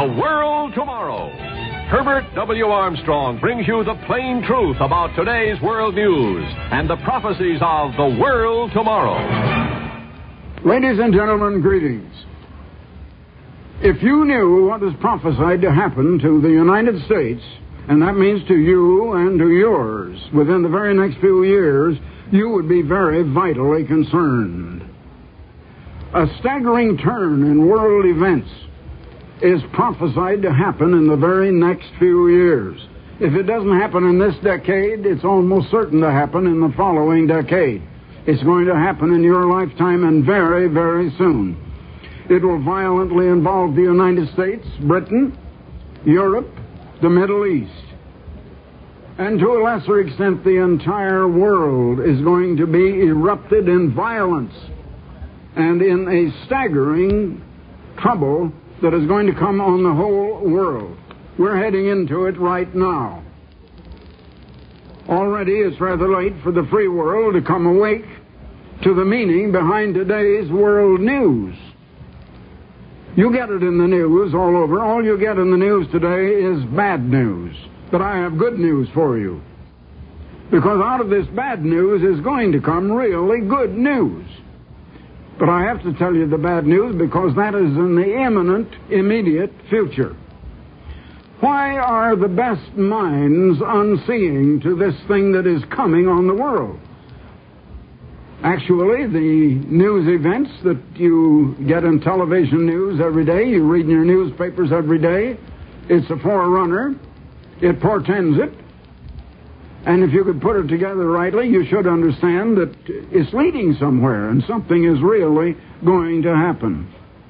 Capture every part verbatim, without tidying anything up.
The World Tomorrow. Herbert W. Armstrong brings you the plain truth about today's world news and the prophecies of the world tomorrow. Ladies and gentlemen, greetings. If you knew what is prophesied to happen to the United States, and that means to you and to yours, within the very next few years, you would be very vitally concerned. A staggering turn in world events is prophesied to happen in the very next few years. If it doesn't happen in this decade, it's almost certain to happen in the following decade. It's going to happen in your lifetime and very, very soon. It will violently involve the United States, Britain, Europe, the Middle East. And to a lesser extent, the entire world is going to be erupted in violence and in a staggering trouble that is going to come on the whole world. We're heading into it right now. Already it's rather late for the free world to come awake to the meaning behind today's world news. You get it in the news all over. All you get in the news today is bad news. But I have good news for you. Because out of this bad news is going to come really good news. But I have to tell you the bad news because that is in the imminent, immediate future. Why are the best minds unseeing to this thing that is coming on the world? Actually, the news events that you get in television news every day, you read in your newspapers every day, it's a forerunner. It portends it. And if you could put it together rightly, you should understand that it's leading somewhere and something is really going to happen.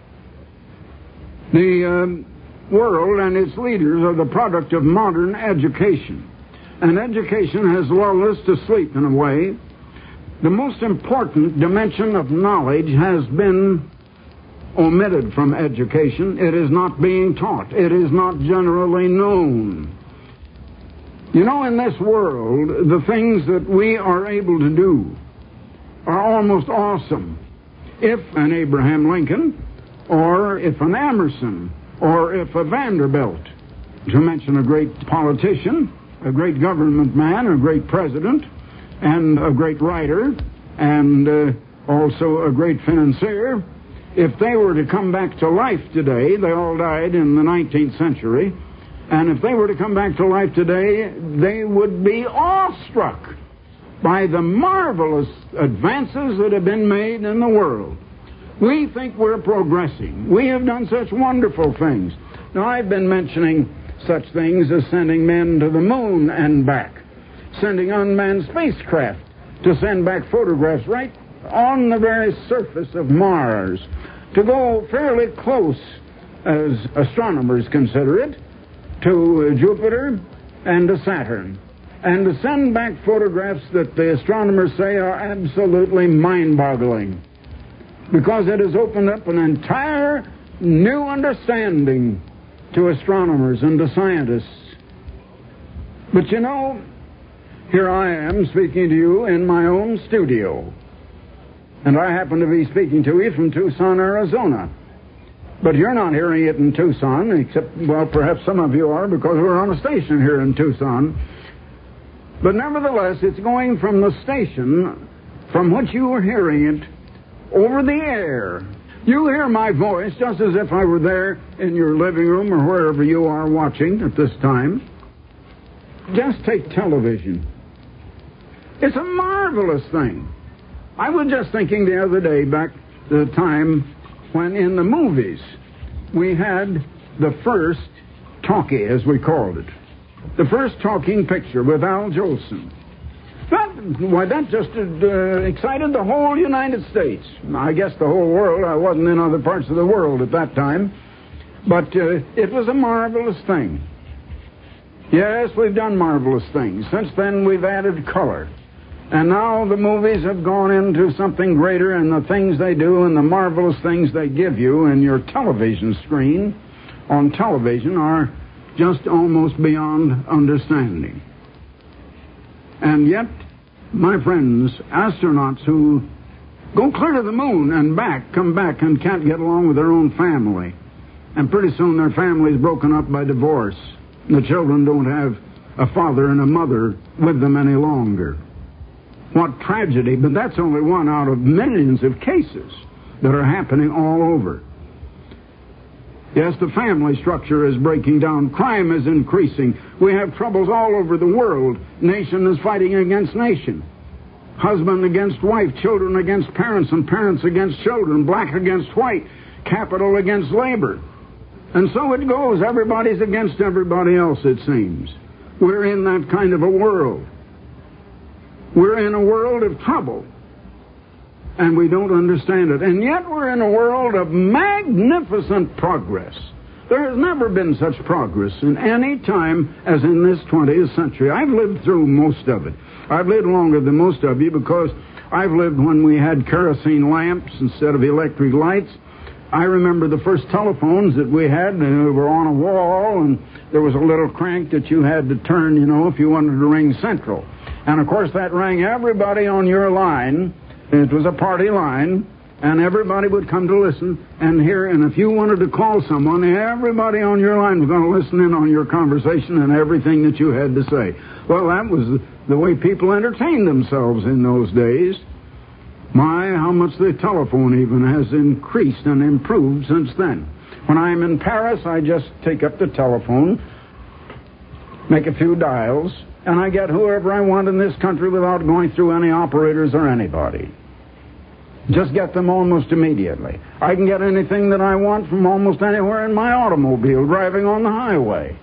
The uh, world and its leaders are the product of modern education. And education has lulled us to sleep in a way. The most important dimension of knowledge has been omitted from education. It is not being taught. It is not generally known. You know, in this world, the things that we are able to do are almost awesome. If an Abraham Lincoln, or if an Emerson, or if a Vanderbilt, to mention a great politician, a great government man, a great president, and a great writer, and uh, also a great financier, if they were to come back to life today, they all died in the nineteenth century, and if they were to come back to life today, they would be awestruck by the marvelous advances that have been made in the world. We think we're progressing. We have done such wonderful things. Now, I've been mentioning such things as sending men to the moon and back, sending unmanned spacecraft to send back photographs right on the very surface of Mars, to go fairly close, as astronomers consider it, to Jupiter and to Saturn, and to send back photographs that the astronomers say are absolutely mind-boggling, because it has opened up an entire new understanding to astronomers and to scientists. But you know, here I am speaking to you in my own studio, and I happen to be speaking to you from Tucson, Arizona. But you're not hearing it in Tucson, except, well, perhaps some of you are, because we're on a station here in Tucson. But nevertheless, it's going from the station from which you are hearing it over the air. You hear my voice just as if I were there in your living room or wherever you are watching at this time. Just take television. It's a marvelous thing. I was just thinking the other day back to the time when in the movies we had the first talkie, as we called it. The first talking picture with Al Jolson. That, why, that just uh, excited the whole United States. I guess the whole world. I wasn't in other parts of the world at that time. But uh, it was a marvelous thing. Yes, we've done marvelous things. Since then, we've added color. And now the movies have gone into something greater, and the things they do and the marvelous things they give you in your television screen on television are just almost beyond understanding. And yet, my friends, astronauts who go clear to the moon and back, come back and can't get along with their own family, And pretty soon their family's broken up by divorce. The children don't have a father and a mother with them any longer. What tragedy, but that's only one out of millions of cases that are happening all over. Yes, the family structure is breaking down. Crime is increasing. We have troubles all over the world. Nation is fighting against nation. Husband against wife, children against parents, and parents against children, black against white, capital against labor. And so it goes. Everybody's against everybody else, it seems. We're in that kind of a world. We're in a world of trouble. And we don't understand it. And yet we're in a world of magnificent progress. There has never been such progress in any time as in this twentieth century. I've lived through most of it. I've lived longer than most of you because I've lived when we had kerosene lamps instead of electric lights. I remember the first telephones that we had, and they were on a wall, and there was a little crank that you had to turn, you know, if you wanted to ring Central. And, of course, that rang everybody on your line. It was a party line, and everybody would come to listen and hear. And if you wanted to call someone, everybody on your line was going to listen in on your conversation and everything that you had to say. Well, that was the way people entertained themselves in those days. My, how much the telephone even has increased and improved since then. When I'm in Paris, I just take up the telephone, make a few dials, and I get whoever I want in this country without going through any operators or anybody. Just get them almost immediately. I can get anything that I want from almost anywhere in my automobile driving on the highway.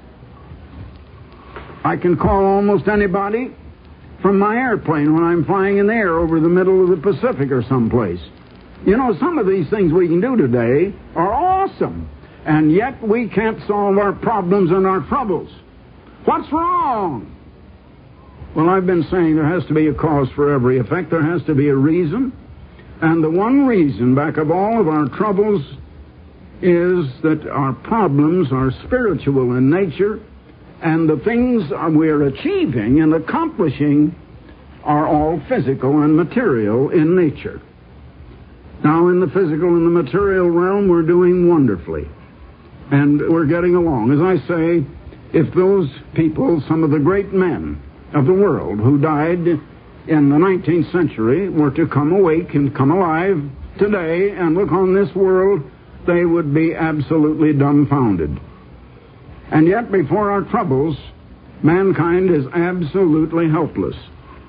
I can call almost anybody from my airplane when I'm flying in the air over the middle of the Pacific or someplace. You know, some of these things we can do today are awesome, and yet we can't solve our problems and our troubles. What's wrong? Well, I've been saying there has to be a cause for every effect. There has to be a reason. And the one reason back of all of our troubles is that our problems are spiritual in nature, and the things we're achieving and accomplishing are all physical and material in nature. Now, in the physical and the material realm, we're doing wonderfully. And we're getting along. As I say, if those people, some of the great men of the world who died in the nineteenth century, were to come awake and come alive today and look on this world, they would be absolutely dumbfounded. And yet, before our troubles, mankind is absolutely helpless.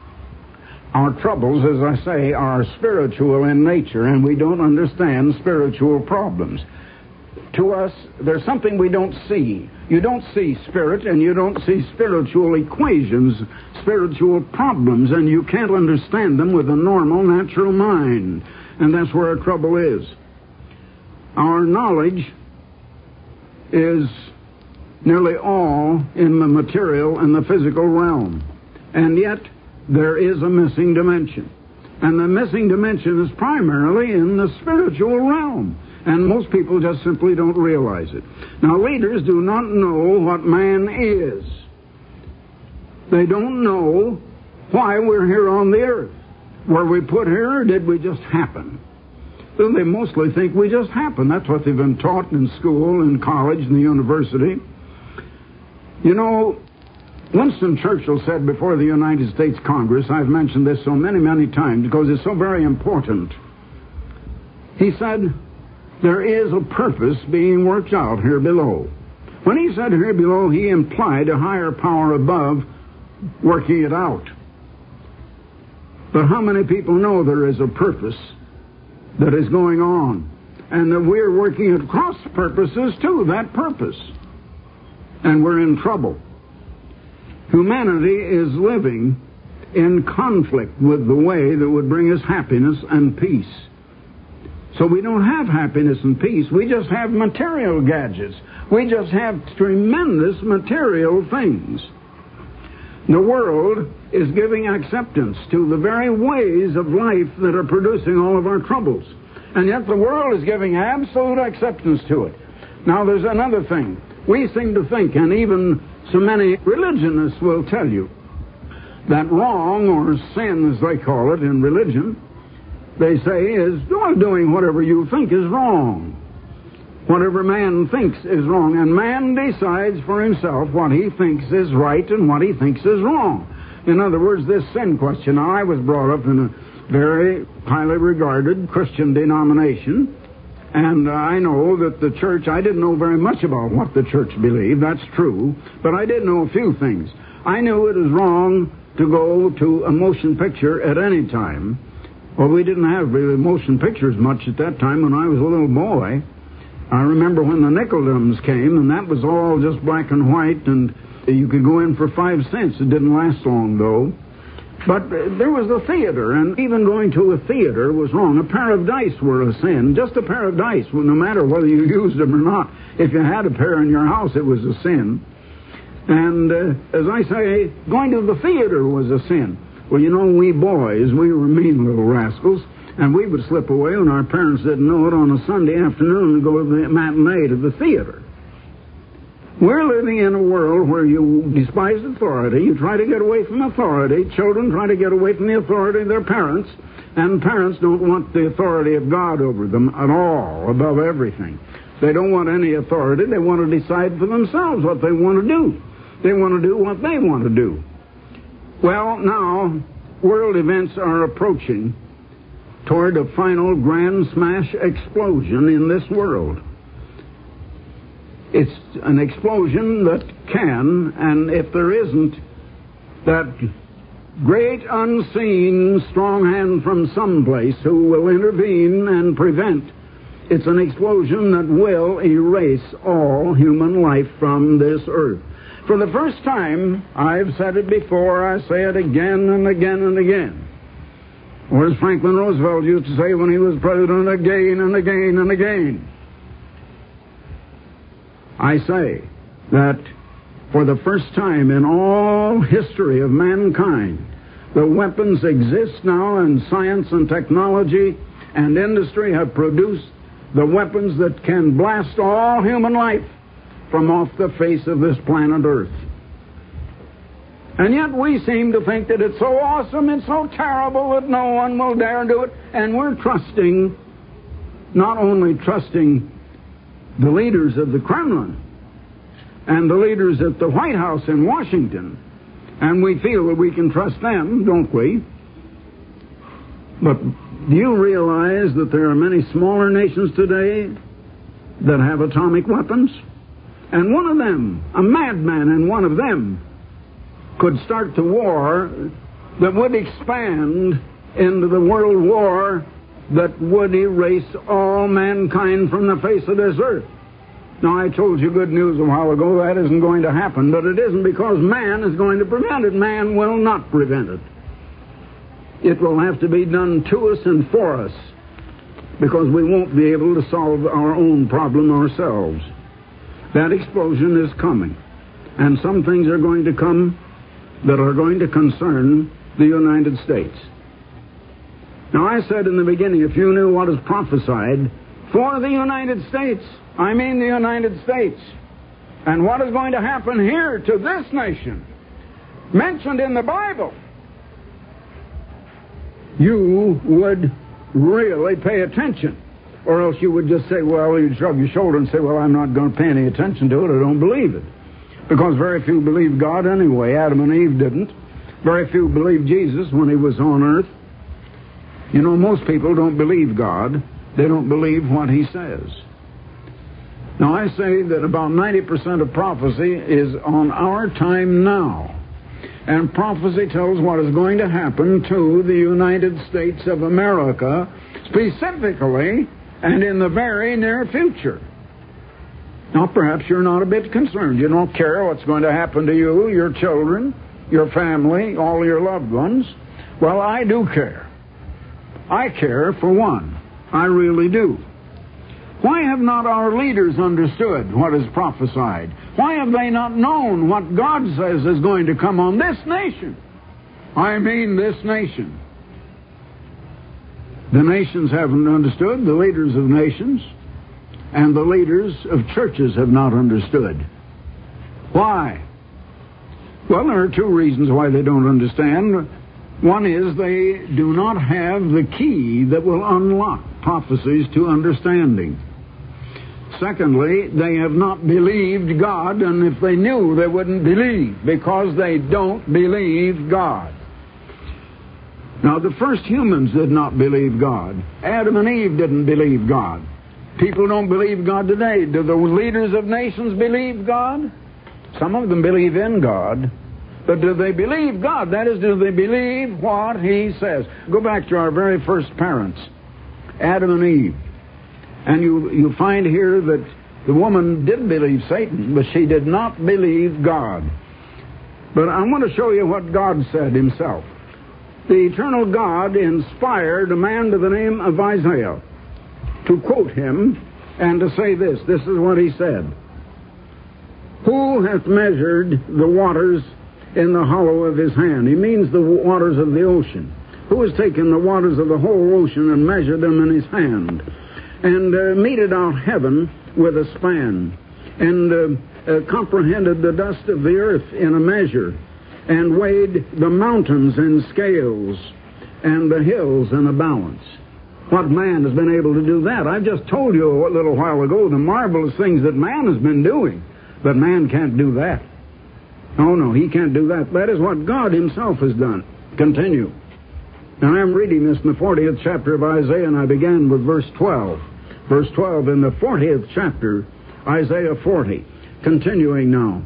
Our troubles, as I say, are spiritual in nature, and we don't understand spiritual problems. To us, there's something we don't see. You don't see spirit, and you don't see spiritual equations, spiritual problems, and you can't understand them with a normal, natural mind. And that's where our trouble is. Our knowledge is nearly all in the material and the physical realm. And yet, there is a missing dimension. And the missing dimension is primarily in the spiritual realm. And most people just simply don't realize it. Now, leaders do not know what man is. They don't know why we're here on the earth. Were we put here, or did we just happen? Well, they mostly think we just happen. That's what they've been taught in school, in college, in the university. You know, Winston Churchill said before the United States Congress, I've mentioned this so many, many times because it's so very important. He said, there is a purpose being worked out here below. When he said here below, he implied a higher power above working it out. But how many people know there is a purpose that is going on? And that we're working at cross purposes to that purpose. And we're in trouble. Humanity is living in conflict with the way that would bring us happiness and peace. So we don't have happiness and peace. We just have material gadgets. We just have tremendous material things. The world is giving acceptance to the very ways of life that are producing all of our troubles. And yet the world is giving absolute acceptance to it. Now there's another thing. We seem to think, and even so many religionists will tell you, that wrong, or sin as they call it in religion, they say is, well, doing whatever you think is wrong. Whatever man thinks is wrong, and man decides for himself what he thinks is right and what he thinks is wrong. In other words, this sin question. Now, I was brought up in a very highly regarded Christian denomination, and I know that the church, I didn't know very much about what the church believed, that's true, but I did know a few things. I knew it was wrong to go to a motion picture at any time. Well, we didn't have really motion pictures much at that time when I was a little boy. I remember when the Nickelodeons came, and that was all just black and white, and you could go in for five cents. It didn't last long, though. But there was a theater, and even going to a theater was wrong. A pair of dice were a sin. Just a pair of dice, well, no matter whether you used them or not. If you had a pair in your house, it was a sin. And uh, as I say, going to the theater was a sin. Well, you know, we boys, we were mean little rascals, and we would slip away when our parents didn't know it on a Sunday afternoon and go to the matinee to the theater. We're living in a world where you despise authority, you try to get away from authority, children try to get away from the authority of their parents, and parents don't want the authority of God over them at all, above everything. They don't want any authority, they want to decide for themselves what they want to do. They want to do what they want to do. Well, now, world events are approaching toward a final grand smash explosion in this world. It's an explosion that can, and if there isn't that great unseen strong hand from someplace who will intervene and prevent, it's an explosion that will erase all human life from this earth. For the first time, I've said it before, I say it again and again and again. Or as Franklin Roosevelt used to say when he was president, again and again and again. I say that for the first time in all history of mankind, the weapons exist now, and science and technology and industry have produced the weapons that can blast all human life from off the face of this planet Earth. And yet we seem to think that it's so awesome, it's so terrible that no one will dare do it. And we're trusting, not only trusting the leaders of the Kremlin and the leaders at the White House in Washington, and we feel that we can trust them, don't we? But do you realize that there are many smaller nations today that have atomic weapons? And one of them, a madman in one of them, could start the war that would expand into the world war that would erase all mankind from the face of this earth. Now, I told you good news a while ago. That isn't going to happen, but it isn't because man is going to prevent it. Man will not prevent it. It will have to be done to us and for us, because we won't be able to solve our own problem ourselves. That explosion is coming, and some things are going to come that are going to concern the United States. Now, I said in the beginning, if you knew what is prophesied for the United States, I mean the United States, and what is going to happen here to this nation, mentioned in the Bible, you would really pay attention. Or else you would just say, well, you'd shrug your shoulder and say, well, I'm not going to pay any attention to it. I don't believe it. Because very few believed God anyway. Adam and Eve didn't. Very few believed Jesus when he was on earth. You know, most people don't believe God. They don't believe what he says. Now, I say that about ninety percent of prophecy is on our time now. And prophecy tells what is going to happen to the United States of America, specifically and in the very near future. Now, perhaps you're not a bit concerned. You don't care what's going to happen to you, your children, your family, all your loved ones. Well, I do care. I care for one. I really do. Why have not our leaders understood what is prophesied? Why have they not known what God says is going to come on this nation? I mean this nation. The nations haven't understood, the leaders of nations, and the leaders of churches have not understood. Why? Well, there are two reasons why they don't understand. One is they do not have the key that will unlock prophecies to understanding. Secondly, they have not believed God, and if they knew, they wouldn't believe, because they don't believe God. Now, the first humans did not believe God. Adam and Eve didn't believe God. People don't believe God today. Do the leaders of nations believe God? Some of them believe in God. But do they believe God? That is, do they believe what He says? Go back to our very first parents, Adam and Eve. And you, you find here that the woman did believe Satan, but she did not believe God. But I want to show you what God said Himself. The eternal God inspired a man by the name of Isaiah to quote him and to say this. This is what he said. Who hath measured the waters in the hollow of his hand? He means the waters of the ocean. Who has taken the waters of the whole ocean and measured them in his hand, and uh, meted out heaven with a span, and uh, uh, comprehended the dust of the earth in a measure, and weighed the mountains in scales, and the hills in a balance? What man has been able to do that? I've just told you a little while ago the marvelous things that man has been doing, but man can't do that. Oh, no, he can't do that. That is what God Himself has done. Continue. Now, I'm reading this in the fortieth chapter of Isaiah, and I began with verse twelve. Verse twelve in the fortieth chapter, Isaiah forty. Continuing now.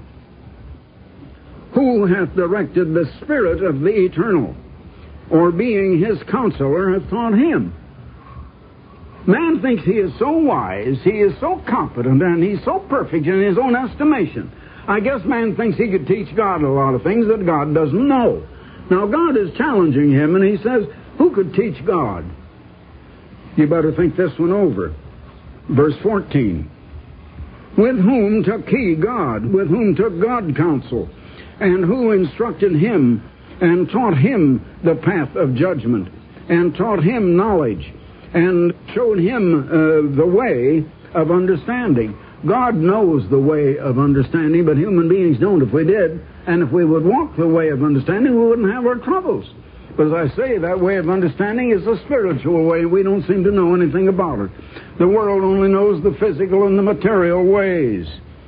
Who hath directed the Spirit of the Eternal, or being His counselor hath taught him? Man thinks he is so wise, he is so competent, and he's so perfect in his own estimation. I guess man thinks he could teach God a lot of things that God doesn't know. Now, God is challenging him, and He says, who could teach God? You better think this one over. Verse fourteen. With whom took He, God? With whom took God counsel? And who instructed him, and taught him the path of judgment, and taught him knowledge, and showed him uh, the way of understanding? God knows the way of understanding, but human beings don't. If we did, and if we would walk the way of understanding, we wouldn't have our troubles. But as I say, that way of understanding is a spiritual way. We don't seem to know anything about it. The world only knows the physical and the material ways.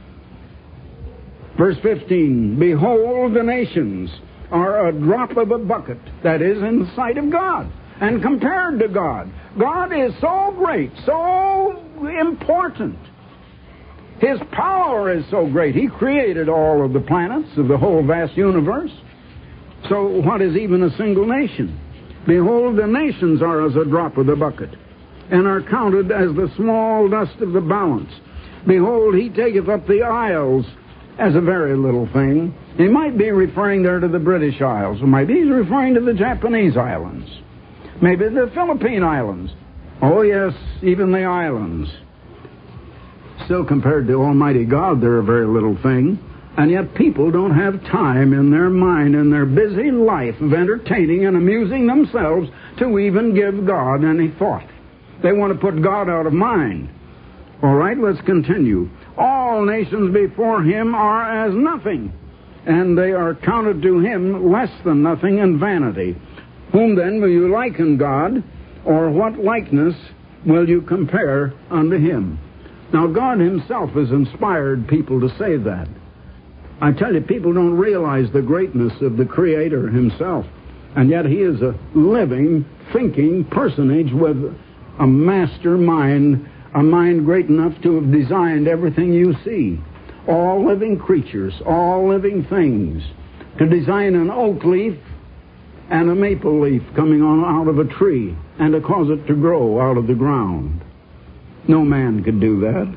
Verse fifteen, behold, the nations are a drop of a bucket, that is, in the sight of God, and compared to God. God is so great, so important. His power is so great. He created all of the planets of the whole vast universe. So what is even a single nation? Behold, the nations are as a drop of the bucket, and are counted as the small dust of the balance. Behold, He taketh up the isles as a very little thing. He might be referring there to the British Isles, or maybe He's referring to the Japanese islands, maybe the Philippine Islands. Oh yes, even the islands. Still, compared to Almighty God, they're a very little thing. And yet people don't have time in their mind, in their busy life of entertaining and amusing themselves, to even give God any thought. They want to put God out of mind. All right, let's continue. All nations before Him are as nothing, and they are counted to Him less than nothing and vanity. Whom then will you liken God, or what likeness will you compare unto Him? Now, God Himself has inspired people to say that. I tell you, people don't realize the greatness of the Creator Himself. And yet He is a living, thinking personage with a master mind, a mind great enough to have designed everything you see. All living creatures, all living things. To design an oak leaf and a maple leaf coming on out of a tree, and to cause it to grow out of the ground. No man could do that.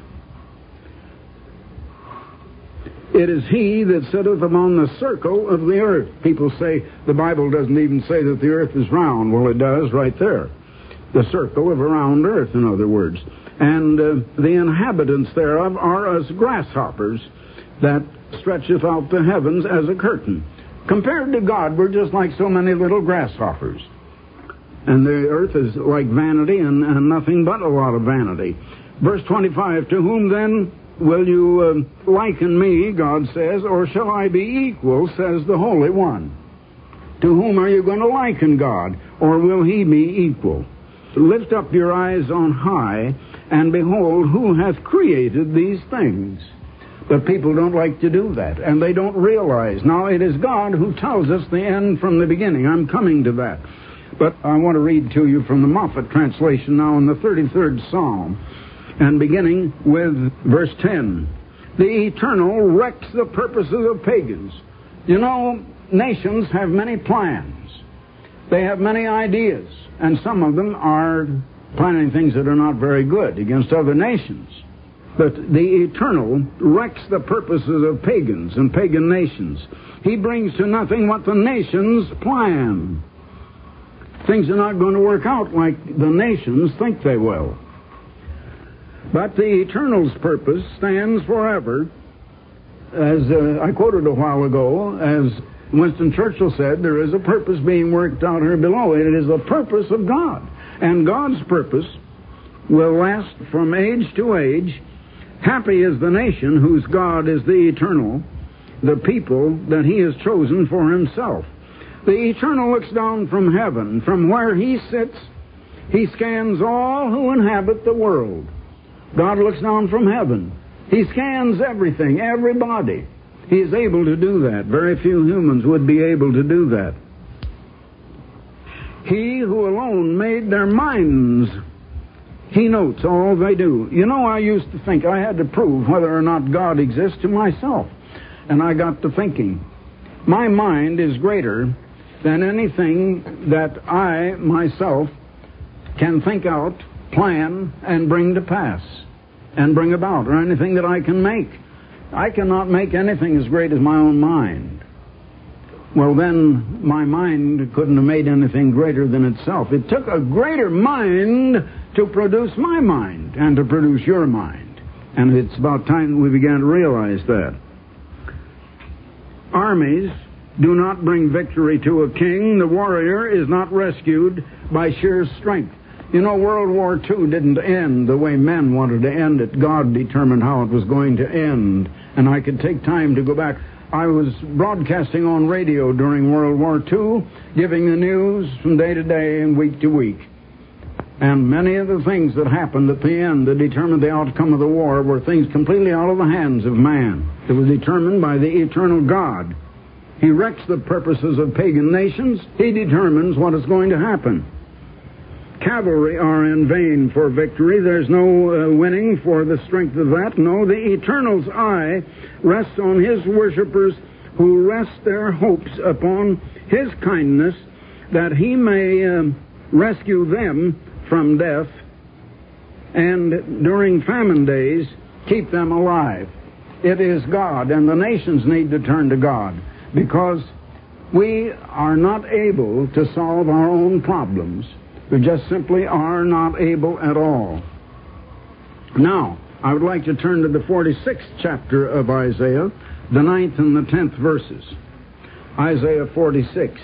It is He that sitteth upon the circle of the earth. People say the Bible doesn't even say that the earth is round. Well, it does right there. The circle of a round earth, in other words. And uh, the inhabitants thereof are as grasshoppers that stretcheth out the heavens as a curtain. Compared to God, we're just like so many little grasshoppers. And the earth is like vanity, and, and nothing but a lot of vanity. Verse twenty-five, to whom then will you uh, liken me, God says, or shall I be equal, says the Holy One? To whom are you going to liken God, or will He be equal? Lift up your eyes on high, and behold, who hath created these things? But people don't like to do that, and they don't realize. Now, it is God who tells us the end from the beginning. I'm coming to that. But I want to read to you from the Moffat translation now in the thirty-third Psalm, and beginning with verse ten. The Eternal wrecks the purposes of pagans. You know, nations have many plans. They have many ideas, and some of them are planning things that are not very good against other nations. But the Eternal wrecks the purposes of pagans and pagan nations. He brings to nothing what the nations plan. Things are not going to work out like the nations think they will. But the Eternal's purpose stands forever. As uh, I quoted a while ago, as Winston Churchill said, there is a purpose being worked out here below. It is the purpose of God. And God's purpose will last from age to age. Happy is the nation whose God is the Eternal, the people that He has chosen for Himself. The Eternal looks down from heaven. From where He sits, He scans all who inhabit the world. God looks down from heaven. He scans everything, everybody. He is able to do that. Very few humans would be able to do that. He who alone made their minds, He notes all they do. You know, I used to think I had to prove whether or not God exists to myself. And I got to thinking, my mind is greater than anything that I, myself, can think out, plan, and bring to pass, and bring about, or anything that I can make. I cannot make anything as great as my own mind. Well, then, my mind couldn't have made anything greater than itself. It took a greater mind to produce my mind and to produce your mind. And it's about time that we began to realize that. Armies do not bring victory to a king. The warrior is not rescued by sheer strength. You know, World War Two didn't end the way men wanted to end it. God determined how it was going to end. And I could take time to go back. I was broadcasting on radio during World War Two, giving the news from day to day and week to week. And many of the things that happened at the end that determined the outcome of the war were things completely out of the hands of man. It was determined by the eternal God. He wrecks the purposes of pagan nations. He determines what is going to happen. Cavalry are in vain for victory. There's no uh, winning for the strength of that. No, the Eternal's eye rests on His worshipers who rest their hopes upon His kindness, that He may uh, rescue them from death, and during famine days keep them alive. It is God, and the nations need to turn to God, because we are not able to solve our own problems. We just simply are not able at all. Now, I would like to turn to the forty-sixth chapter of Isaiah, the ninth and the tenth verses. Isaiah forty-six.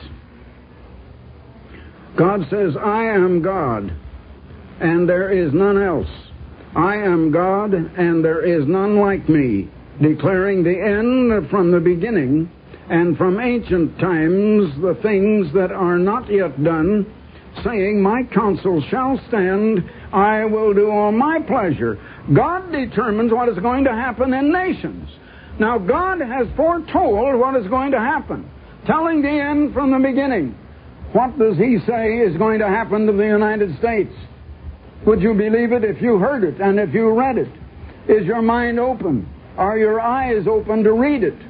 God says, I am God, and there is none else. I am God, and there is none like me, declaring the end from the beginning, and from ancient times the things that are not yet done, saying, my counsel shall stand, I will do all my pleasure. God determines what is going to happen in nations. Now, God has foretold what is going to happen, telling the end from the beginning. What does He say is going to happen to the United States? Would you believe it if you heard it and if you read it? Is your mind open? Are your eyes open to read it?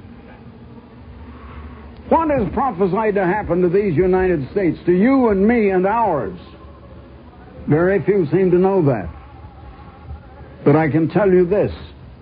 What is prophesied to happen to these United States, to you and me and ours? Very few seem to know that. But I can tell you this.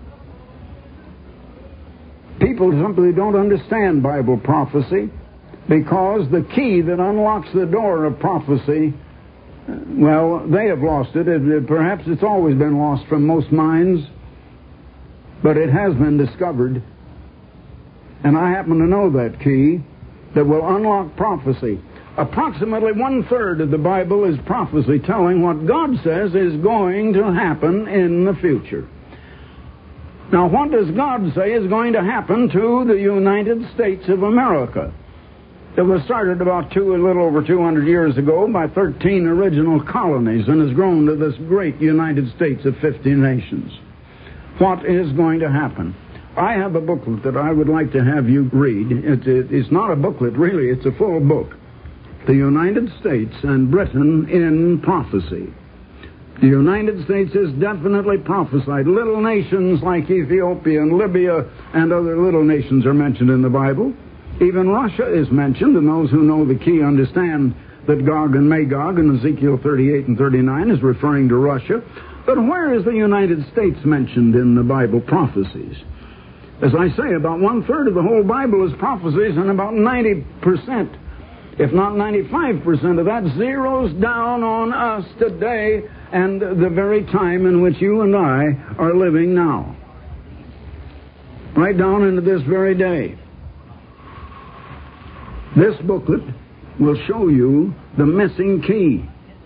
People simply don't understand Bible prophecy, because the key that unlocks the door of prophecy, well, they have lost it. it, it perhaps it's always been lost from most minds, but it has been discovered. And I happen to know that key that will unlock prophecy. Approximately one-third of the Bible is prophecy, telling what God says is going to happen in the future. Now, what does God say is going to happen to the United States of America? It was started about two, a little over two hundred years ago by thirteen original colonies and has grown to this great United States of fifty nations. What is going to happen? I have a booklet that I would like to have you read. It, it, it's not a booklet, really. It's a full book. The United States and Britain in Prophecy. The United States is definitely prophesied. Little nations like Ethiopia and Libya and other little nations are mentioned in the Bible. Even Russia is mentioned, and those who know the key understand that Gog and Magog in Ezekiel thirty-eight and thirty-nine is referring to Russia. But where is the United States mentioned in the Bible prophecies? As I say, about one-third of the whole Bible is prophecies, and about ninety percent, if not ninety-five percent of that, zeroes down on us today and the very time in which you and I are living now. Right down into this very day. This booklet will show you the missing key.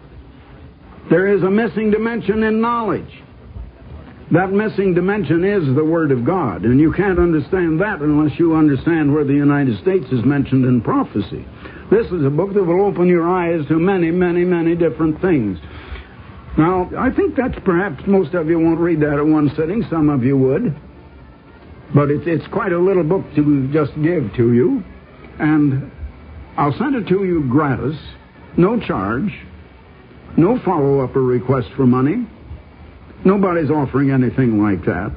There is a missing dimension in knowledge. That missing dimension is the Word of God, and you can't understand that unless you understand where the United States is mentioned in prophecy. This is a book that will open your eyes to many, many, many different things. Now, I think that's perhaps most of you won't read that at one sitting. Some of you would. But it's, it's quite a little book to just give to you. And I'll send it to you gratis, no charge, no follow-up or request for money. Nobody's offering anything like that.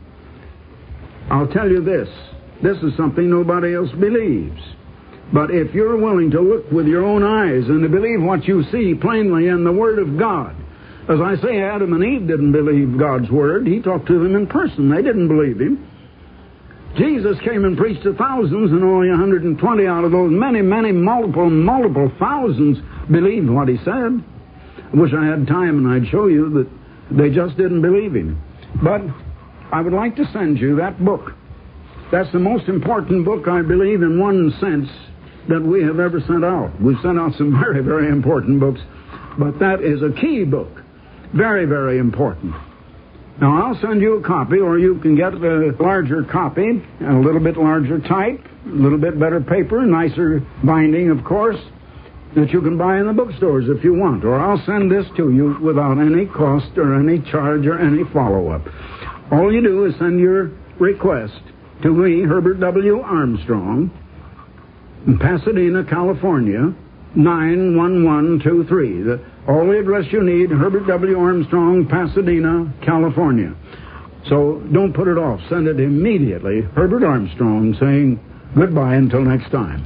I'll tell you this. This is something nobody else believes. But if you're willing to look with your own eyes and to believe what you see plainly in the Word of God, as I say, Adam and Eve didn't believe God's Word. He talked to them in person. They didn't believe Him. Jesus came and preached to thousands, and only one hundred twenty out of those many, many, multiple, multiple thousands believed what He said. I wish I had time and I'd show you that they just didn't believe Him. But I would like to send you that book. That's the most important book, I believe, in one sense, that we have ever sent out. We've sent out some very, very important books, but that is a key book. Very, very important. Now, I'll send you a copy, or you can get a larger copy, a little bit larger type, a little bit better paper, nicer binding, of course, that you can buy in the bookstores if you want. Or I'll send this to you without any cost or any charge or any follow-up. All you do is send your request to me, Herbert W. Armstrong, in Pasadena, California, nine one one two three. The All the address you need, Herbert W. Armstrong, Pasadena, California. So don't put it off. Send it immediately. Herbert Armstrong saying goodbye until next time.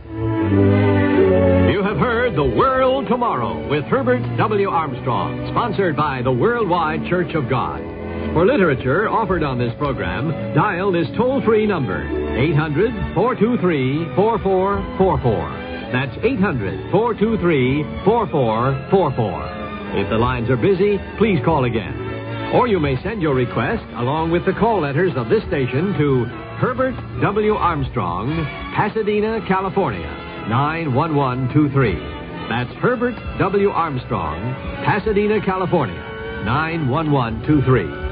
You have heard The World Tomorrow with Herbert W. Armstrong, sponsored by the Worldwide Church of God. For literature offered on this program, dial this toll-free number, eight hundred, four two three, four four four four. That's eight hundred, four two three, four four four four. If the lines are busy, please call again. Or you may send your request, along with the call letters of this station, to Herbert W. Armstrong, Pasadena, California, nine one one two three. That's Herbert W. Armstrong, Pasadena, California, nine one one two three.